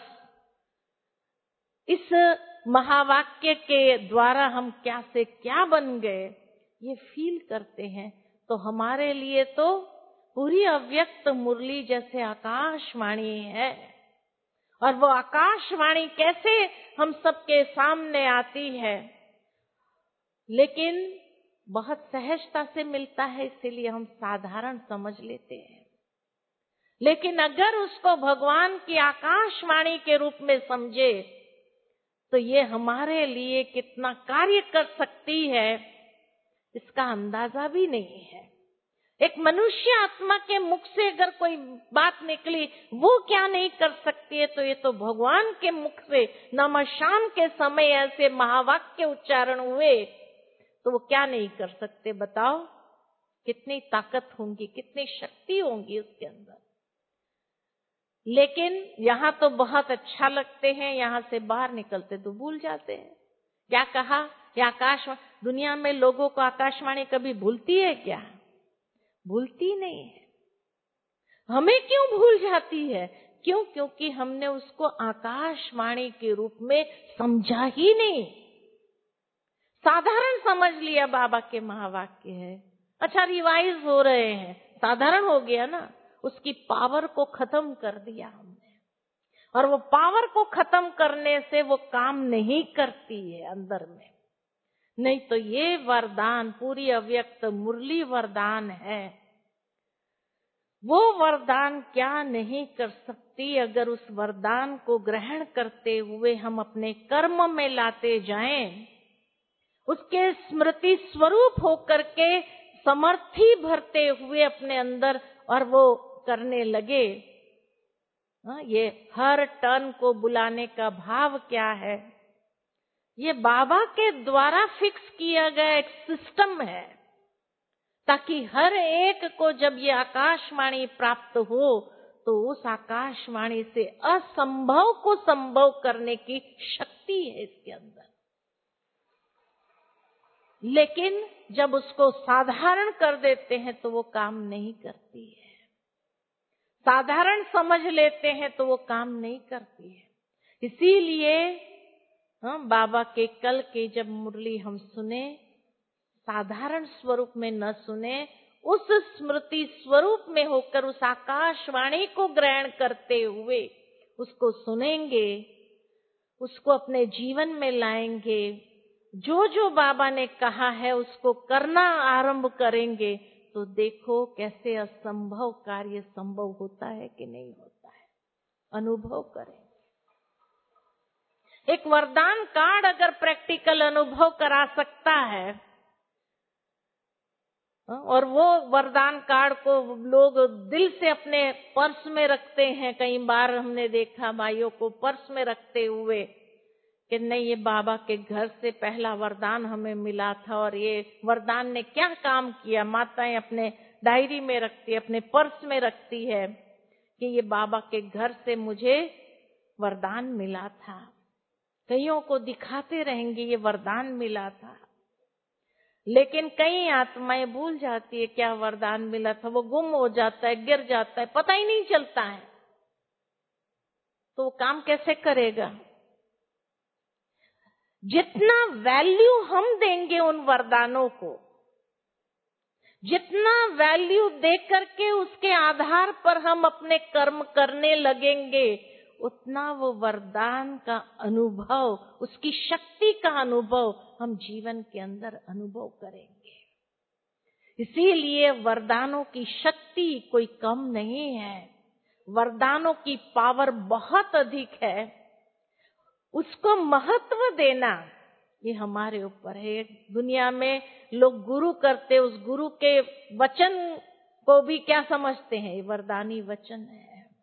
इस महावाक्य के द्वारा हम क्या से क्या बन गए, ये फील करते हैं। तो हमारे लिए तो पूरी अव्यक्त मुरली जैसे आकाशवाणी है, और वो आकाशवाणी कैसे हम सबके सामने आती है, लेकिन बहुत सहजता से मिलता है, इसीलिए हम साधारण समझ लेते हैं। लेकिन अगर उसको भगवान की आकाशवाणी के रूप में समझे, तो ये हमारे लिए कितना कार्य कर सकती है, इसका अंदाजा भी नहीं है। एक मनुष्य आत्मा के मुख से अगर कोई बात निकली, वो क्या नहीं कर सकती है, तो ये तो भगवान के मुख से नमः शाम के समय ऐसे महावाक्य उच्चारण हुए, तो वो क्या नहीं कर सकते। बताओ कितनी ताकत होंगी, कितनी शक्ति होंगी उसके अंदर। लेकिन यहाँ तो बहुत अच्छा लगते हैं, यहाँ से बाहर निकलते तो भूल जाते हैं। क्या कहा, ये आकाशवाणी, दुनिया में लोगों को आकाशवाणी कभी भूलती है क्या? भूलती नहीं है। हमें क्यों भूल जाती है? क्यों? क्योंकि हमने उसको आकाशवाणी के रूप में समझा ही नहीं, साधारण समझ लिया। बाबा के महावाक्य है, अच्छा रिवाइज हो रहे हैं, साधारण हो गया ना, उसकी पावर को खत्म कर दिया हमने, और वो पावर को खत्म करने से वो काम नहीं करती है अंदर में। नहीं तो ये वरदान पूरी अव्यक्त मुरली वरदान है, वो वरदान क्या नहीं कर सकती। अगर उस वरदान को ग्रहण करते हुए हम अपने कर्म में लाते जाएं, उसके स्मृति स्वरूप होकर के समर्थी भरते हुए अपने अंदर, और वो करने लगे। ये हर टर्न को बुलाने का भाव क्या है? ये बाबा के द्वारा फिक्स किया गया एक सिस्टम है, ताकि हर एक को जब ये आकाशवाणी प्राप्त हो, तो उस आकाशवाणी से असंभव को संभव करने की शक्ति है इसके अंदर। लेकिन जब उसको साधारण कर देते हैं तो वो काम नहीं करती है, साधारण समझ लेते हैं तो वो काम नहीं करती है। इसीलिए हम बाबा के कल के जब मुरली हम सुने, साधारण स्वरूप में न सुने, उस स्मृति स्वरूप में होकर उस आकाशवाणी को ग्रहण करते हुए उसको सुनेंगे, उसको अपने जीवन में लाएंगे, जो जो बाबा ने कहा है उसको करना आरंभ करेंगे, तो देखो कैसे असंभव कार्य संभव होता है कि नहीं होता है। अनुभव करें। एक वरदान कार्ड अगर प्रैक्टिकल अनुभव करा सकता है, और वो वरदान कार्ड को लोग दिल से अपने पर्स में रखते हैं। कई बार हमने देखा भाइयों को पर्स में रखते हुए कि नहीं, ये बाबा के घर से पहला वरदान हमें मिला था और ये वरदान ने क्या काम किया। माताएं अपने डायरी में रखती है, अपने पर्स में रखती है कि ये बाबा के घर से मुझे वरदान मिला था। कईयों को दिखाते रहेंगे ये वरदान मिला था, लेकिन कई आत्माएं भूल जाती है क्या वरदान मिला था। वो गुम हो जाता है, गिर जाता है, पता ही नहीं चलता है, तो वो काम कैसे करेगा। जितना वैल्यू हम देंगे उन वरदानों को, जितना वैल्यू दे करके उसके आधार पर हम अपने कर्म करने लगेंगे, उतना वो वरदान का अनुभव, उसकी शक्ति का अनुभव हम जीवन के अंदर अनुभव करेंगे। इसीलिए वरदानों की शक्ति कोई कम नहीं है, वरदानों की पावर बहुत अधिक है। उसको महत्व देना ये हमारे ऊपर है। दुनिया में लोग गुरु करते, उस गुरु के वचन को भी क्या समझते हैं, ये वरदानी वचन है,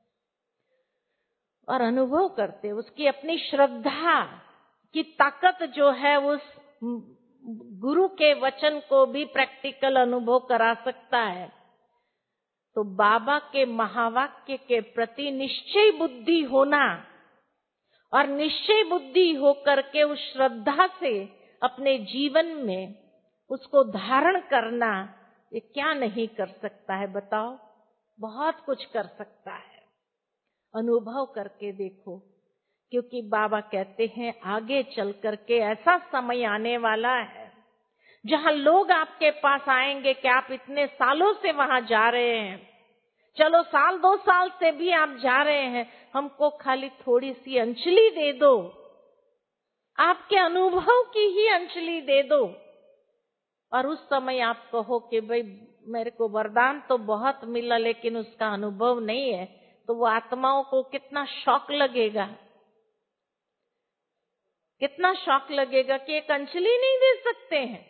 और अनुभव करते, उसकी अपनी श्रद्धा की ताकत जो है उस गुरु के वचन को भी प्रैक्टिकल अनुभव करा सकता है। तो बाबा के महावाक्य के प्रति निश्चय बुद्धि होना और निश्चय बुद्धि होकर के उस श्रद्धा से अपने जीवन में उसको धारण करना, ये क्या नहीं कर सकता है बताओ। बहुत कुछ कर सकता है। अनुभव करके देखो, क्योंकि बाबा कहते हैं आगे चल करके ऐसा समय आने वाला है जहां लोग आपके पास आएंगे कि आप इतने सालों से वहां जा रहे हैं, चलो साल दो साल से भी आप जा रहे हैं, हमको खाली थोड़ी सी अंजलि दे दो, आपके अनुभव की ही अंजलि दे दो। और उस समय आप कहो कि भाई मेरे को वरदान तो बहुत मिला लेकिन उसका अनुभव नहीं है, तो वो आत्माओं को कितना शौक लगेगा, कितना शौक लगेगा कि एक अंजलि नहीं दे सकते हैं।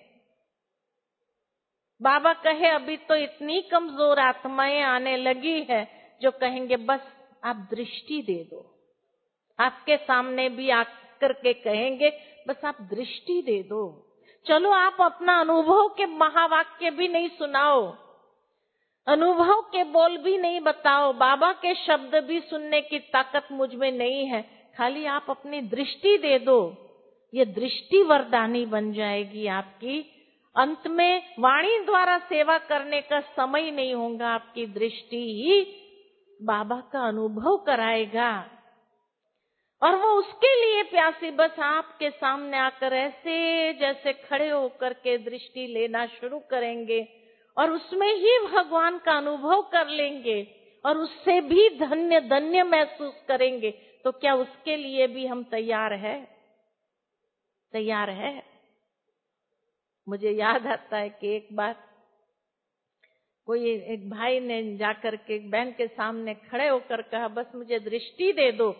बाबा कहे अभी तो इतनी कमजोर आत्माएं आने लगी है जो कहेंगे बस आप दृष्टि दे दो। आपके सामने भी आकर के कहेंगे बस आप दृष्टि दे दो। चलो आप अपना अनुभव के महावाक्य भी नहीं सुनाओ, अनुभव के बोल भी नहीं बताओ, बाबा के शब्द भी सुनने की ताकत मुझ में नहीं है, खाली आप अपनी दृष्टि दे दो। ये दृष्टि वरदानी बन जाएगी आपकी। अंत में वाणी द्वारा सेवा करने का समय नहीं होगा, आपकी दृष्टि ही बाबा का अनुभव कराएगा। और वो उसके लिए प्यासी बस आपके सामने आकर ऐसे जैसे खड़े होकर के दृष्टि लेना शुरू करेंगे और उसमें ही भगवान का अनुभव कर लेंगे और उससे भी धन्य धन्य महसूस करेंगे। तो क्या उसके लिए भी हम तैयार है? तैयार है? मुझे याद आता है कि एक बार कोई एक भाई ने जाकर के एक बहन के सामने खड़े होकर कहा बस मुझे दृष्टि दे दो,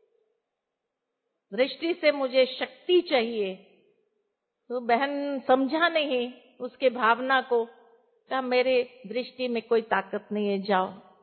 दृष्टि से मुझे शक्ति चाहिए। तो बहन समझा नहीं उसके भावना को, कहा मेरे दृष्टि में कोई ताकत नहीं है, जाओ।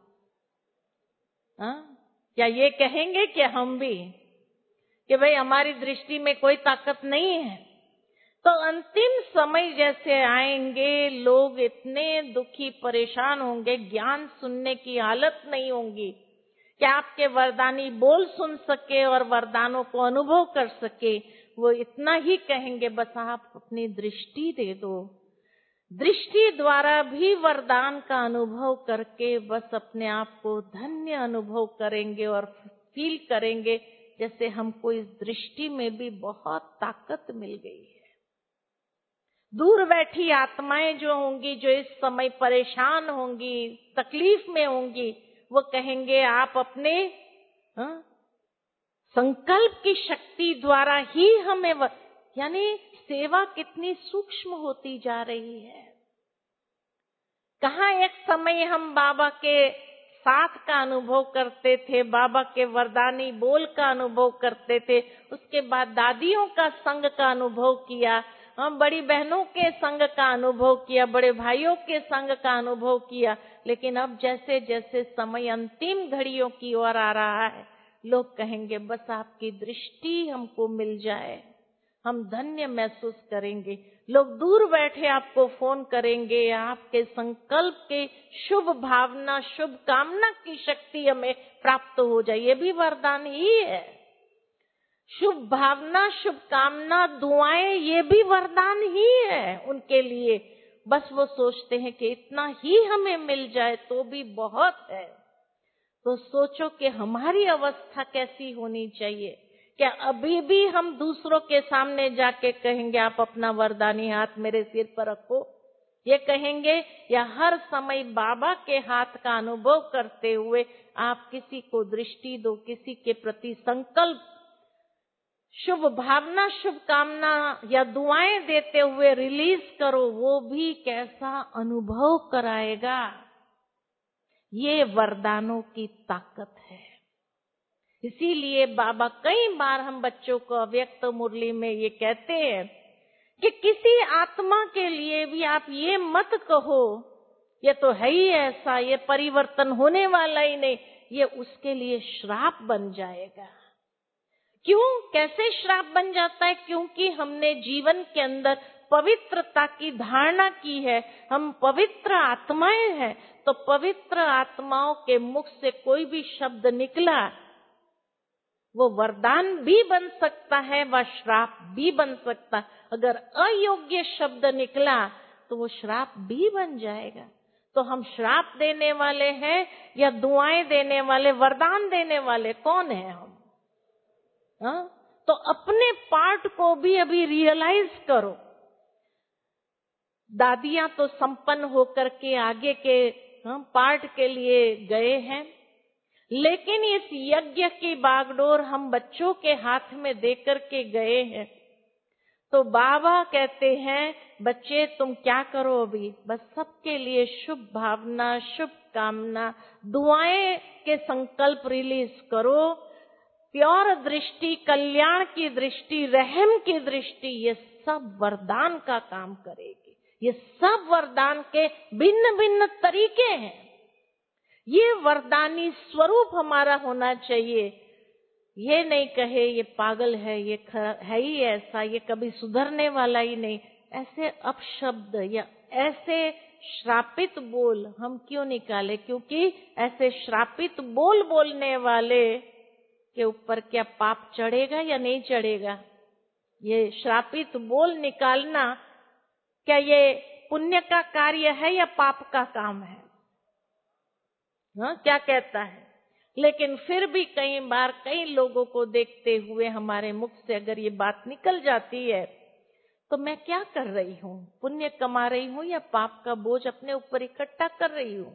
हाँ, क्या ये कहेंगे कि हम भी कि भाई हमारी दृष्टि में कोई ताकत नहीं है? तो अंतिम समय जैसे आएंगे, लोग इतने दुखी परेशान होंगे, ज्ञान सुनने की हालत नहीं होंगी कि आपके वरदानी बोल सुन सके और वरदानों को अनुभव कर सके। वो इतना ही कहेंगे बस आप अपनी दृष्टि दे दो। दृष्टि द्वारा भी वरदान का अनुभव करके बस अपने आप को धन्य अनुभव करेंगे और फील करेंगे जैसे हमको इस दृष्टि में भी बहुत ताकत मिल गई है। दूर बैठी आत्माएं जो होंगी, जो इस समय परेशान होंगी, तकलीफ में होंगी, वो कहेंगे आप अपने हाँ, संकल्प की शक्ति द्वारा ही हमें, यानी सेवा कितनी सूक्ष्म होती जा रही है। कहाँ एक समय हम बाबा के साथ का अनुभव करते थे, बाबा के वरदानी बोल का अनुभव करते थे, उसके बाद दादियों का संग का अनुभव किया, हम बड़ी बहनों के संग का अनुभव किया, बड़े भाइयों के संग का अनुभव किया। लेकिन अब जैसे जैसे समय अंतिम घड़ियों की ओर आ रहा है, लोग कहेंगे बस आपकी दृष्टि हमको मिल जाए, हम धन्य महसूस करेंगे। लोग दूर बैठे आपको फोन करेंगे, आपके संकल्प के शुभ भावना, शुभ कामना की शक्ति हमें प्राप्त हो जाए, ये भी वरदान ही है। शुभ भावना, शुभ कामना, दुआएं, ये भी वरदान ही है उनके लिए। बस वो सोचते हैं कि इतना ही हमें मिल जाए तो भी बहुत है। तो सोचो कि हमारी अवस्था कैसी होनी चाहिए। क्या अभी भी हम दूसरों के सामने जाके कहेंगे आप अपना वरदानी हाथ मेरे सिर पर रखो, ये कहेंगे, या हर समय बाबा के हाथ का अनुभव करते हुए आप किसी को दृष्टि दो, किसी के प्रति संकल्प, शुभ भावना, शुभ कामना या दुआएं देते हुए रिलीज करो, वो भी कैसा अनुभव कराएगा। ये वरदानों की ताकत है। इसीलिए बाबा कई बार हम बच्चों को अव्यक्त मुरली में ये कहते हैं कि किसी आत्मा के लिए भी आप ये मत कहो ये तो है ही ऐसा, ये परिवर्तन होने वाला ही नहीं, ये उसके लिए श्राप बन जाएगा। क्यों, कैसे श्राप बन जाता है? क्योंकि हमने जीवन के अंदर पवित्रता की धारणा की है, हम पवित्र आत्माएं हैं। तो पवित्र आत्माओं के मुख से कोई भी शब्द निकला वो वरदान भी बन सकता है, वह श्राप भी बन सकता है। अगर अयोग्य शब्द निकला तो वो श्राप भी बन जाएगा। तो हम श्राप देने वाले हैं या दुआएं देने वाले, वरदान देने वाले कौन है हम? हा? तो अपने पार्ट को भी अभी रियलाइज करो। दादियां तो संपन्न होकर के आगे के हा, पार्ट के लिए गए हैं, लेकिन इस यज्ञ की बागडोर हम बच्चों के हाथ में देकर के गए हैं। तो बाबा कहते हैं बच्चे तुम क्या करो अभी, बस सबके लिए शुभ भावना, शुभ कामना, दुआएं के संकल्प रिलीज करो। प्योर दृष्टि, कल्याण की दृष्टि, रहम की दृष्टि, ये सब वरदान का काम करेगी। ये सब वरदान के भिन्न भिन्न तरीके हैं। ये वरदानी स्वरूप हमारा होना चाहिए। ये नहीं कहे ये पागल है, ये है ही ऐसा, ये कभी सुधरने वाला ही नहीं। ऐसे अपशब्द या ऐसे श्रापित बोल हम क्यों निकाले? क्योंकि ऐसे श्रापित बोल बोलने वाले के ऊपर क्या पाप चढ़ेगा या नहीं चढ़ेगा? ये श्रापित बोल निकालना क्या ये पुण्य का कार्य है या पाप का काम है? हाँ, क्या कहता है? लेकिन फिर भी कई बार कई लोगों को देखते हुए हमारे मुख से अगर ये बात निकल जाती है तो मैं क्या कर रही हूँ? पुण्य कमा रही हूँ या पाप का बोझ अपने ऊपर इकट्ठा कर रही हूँ?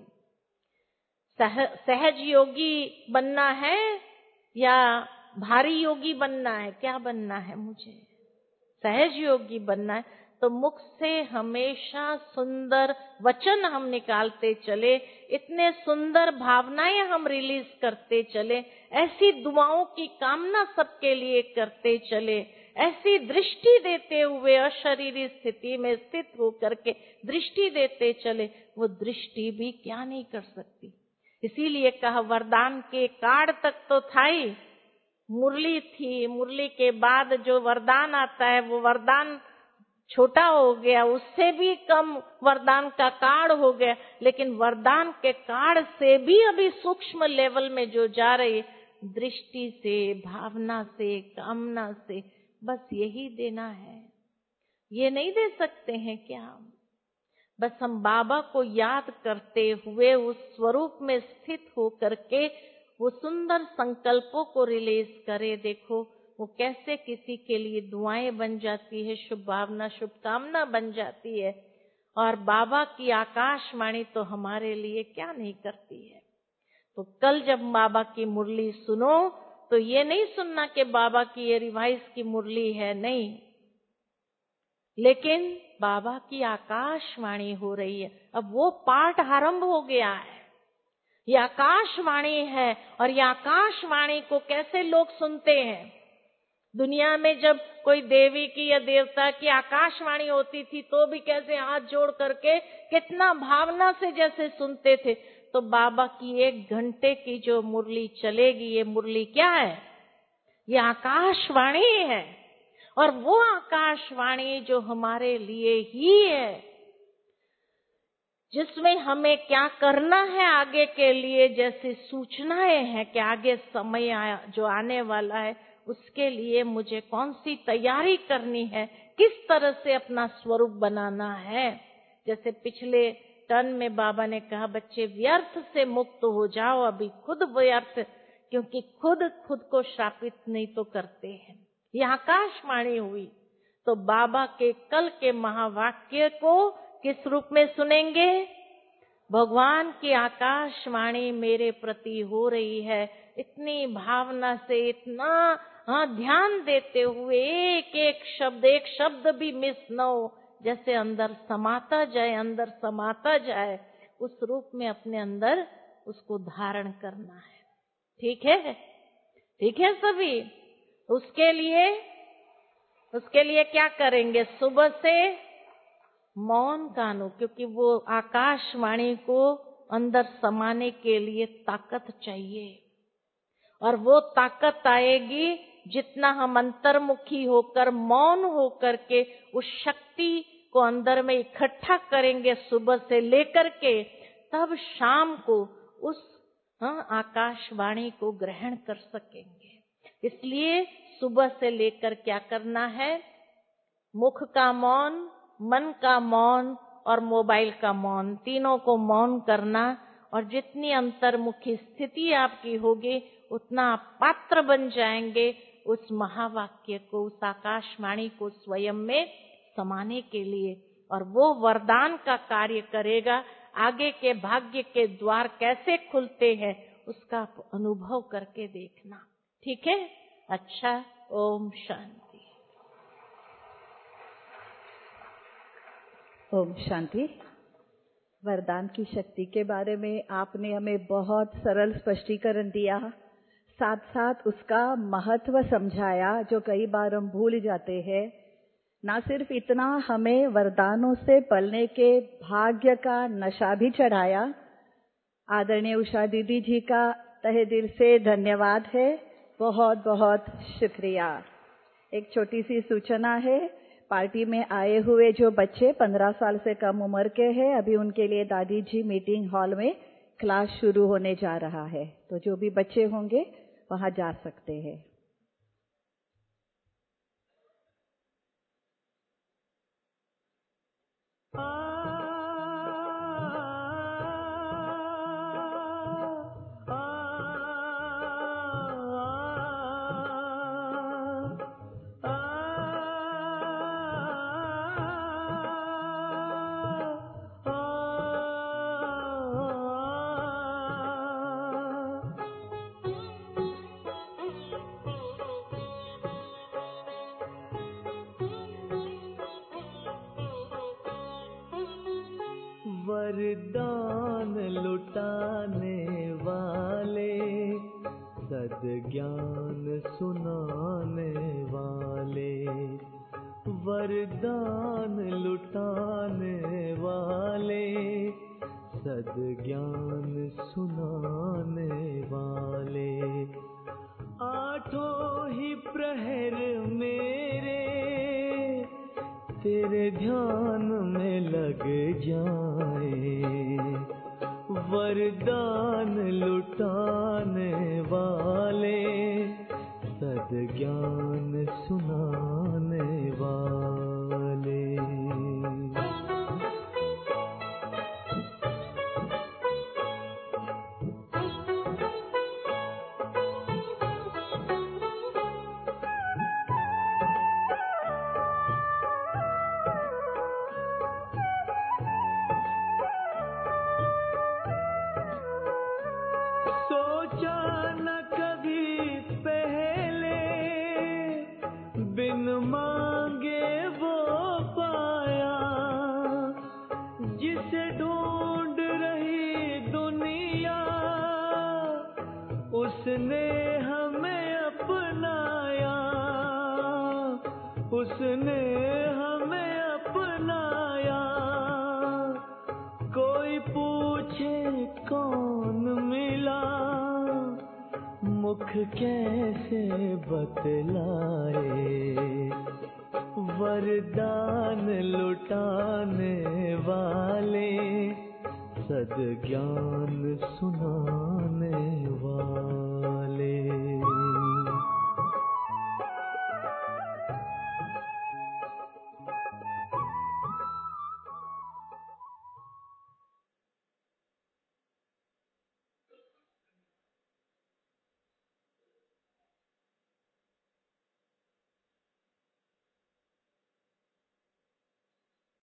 सह, सहज योगी बनना है या भारी योगी बनना है? क्या बनना है मुझे? सहज योगी बनना है। तो मुख से हमेशा सुंदर वचन हम निकालते चले, इतने सुंदर भावनाएं हम रिलीज करते चले, ऐसी दुआओं की कामना सबके लिए करते चले, ऐसी दृष्टि देते हुए अशरीरी स्थिति में स्थित होकर के दृष्टि देते चले। वो दृष्टि भी क्या नहीं कर सकती। इसीलिए कहा वरदान के कार्ड तक तो था ही, मुरली थी, मुरली के बाद जो वरदान आता है वो वरदान छोटा हो गया, उससे भी कम वरदान का कार्ड हो गया। लेकिन वरदान के कार्ड से भी अभी सूक्ष्म लेवल में जो जा रही, दृष्टि से, भावना से, कामना से, बस यही देना है। ये नहीं दे सकते हैं क्या हम? बस हम बाबा को याद करते हुए उस स्वरूप में स्थित होकर के वो सुंदर संकल्पों को रिलीज करें। देखो वो कैसे किसी के लिए दुआएं बन जाती है, शुभ भावना, शुभकामना बन जाती है। और बाबा की आकाशवाणी तो हमारे लिए क्या नहीं करती है। तो कल जब बाबा की मुरली सुनो तो ये नहीं सुनना कि बाबा की ये रिवाइज की मुरली है, नहीं। लेकिन बाबा की आकाशवाणी हो रही है। अब वो पाठ आरंभ हो गया है। ये आकाशवाणी है, और ये आकाशवाणी को कैसे लोग सुनते हैं? दुनिया में जब कोई देवी की या देवता की आकाशवाणी होती थी तो भी कैसे हाथ जोड़ करके कितना भावना से जैसे सुनते थे। तो बाबा की एक घंटे की जो मुरली चलेगी, ये मुरली क्या है? ये आकाशवाणी है। और वो आकाशवाणी जो हमारे लिए ही है, जिसमें हमें क्या करना है आगे के लिए, जैसे सूचनाएं हैं कि आगे समय आया जो आने वाला है, उसके लिए मुझे कौन सी तैयारी करनी है, किस तरह से अपना स्वरूप बनाना है। जैसे पिछले टर्न में बाबा ने कहा, बच्चे व्यर्थ से मुक्त हो जाओ, अभी खुद व्यर्थ, क्योंकि खुद खुद को श्रापित नहीं तो करते हैं। ये आकाशवाणी हुई। तो बाबा के कल के महावाक्य को किस रूप में सुनेंगे? भगवान की आकाशवाणी मेरे प्रति हो रही है, इतनी भावना से, इतना हाँ ध्यान देते हुए, एक एक शब्द एक शब्द भी मिस न हो, जैसे अंदर समाता जाए, अंदर समाता जाए, उस रूप में अपने अंदर उसको धारण करना है। ठीक है? ठीक है सभी? उसके लिए उसके लिए क्या करेंगे? सुबह से मौन कानो, क्योंकि वो आकाशवाणी को अंदर समाने के लिए ताकत चाहिए। और वो ताकत आएगी जितना हम अंतर्मुखी होकर, मौन होकर के उस शक्ति को अंदर में इकट्ठा करेंगे सुबह से लेकर के, तब शाम को उस हाँ, आकाशवाणी को ग्रहण कर सकेंगे। इसलिए सुबह से लेकर क्या करना है? मुख का मौन, मन का मौन और मोबाइल का मौन, तीनों को मौन करना। और जितनी अंतर्मुखी स्थिति आपकी होगी, उतना आप पात्र बन जाएंगे उस महावाक्य को, उस आकाशवाणी को स्वयं में समाने के लिए। और वो वरदान का कार्य करेगा। आगे के भाग्य के द्वार कैसे खुलते हैं, उसका अनुभव करके देखना। ठीक है? अच्छा, ओम शांति। ओम शांति। वरदान की शक्ति के बारे में आपने हमें बहुत सरल स्पष्टीकरण दिया, साथ साथ उसका महत्व समझाया जो कई बार हम भूल जाते हैं। ना सिर्फ इतना, हमें वरदानों से पलने के भाग्य का नशा भी चढ़ाया। आदरणीय उषा दीदी जी का तहे दिल से धन्यवाद है, बहुत बहुत शुक्रिया। एक छोटी सी सूचना है, पार्टी में आए हुए जो बच्चे पंद्रह साल से कम उम्र के हैं, अभी उनके लिए दादी जी मीटिंग हॉल में क्लास शुरू होने जा रहा है, तो जो भी बच्चे होंगे वहां जा सकते हैं। वरदान लुटाने वाले, सद्ज्ञान सुनाने वाले, वरदान लुटाने वाले, सद्ज्ञान सुनाने वाले, आठों ही प्रहर मेरे तेरे ध्यान में लग जाए, वरदान लुटाने वाले, सद्ज्ञान सुनाने वाले। सोचा न कभी पहले दुख कैसे बतलाए, वरदान लुटाने वाले, सद्ज्ञान सुनाने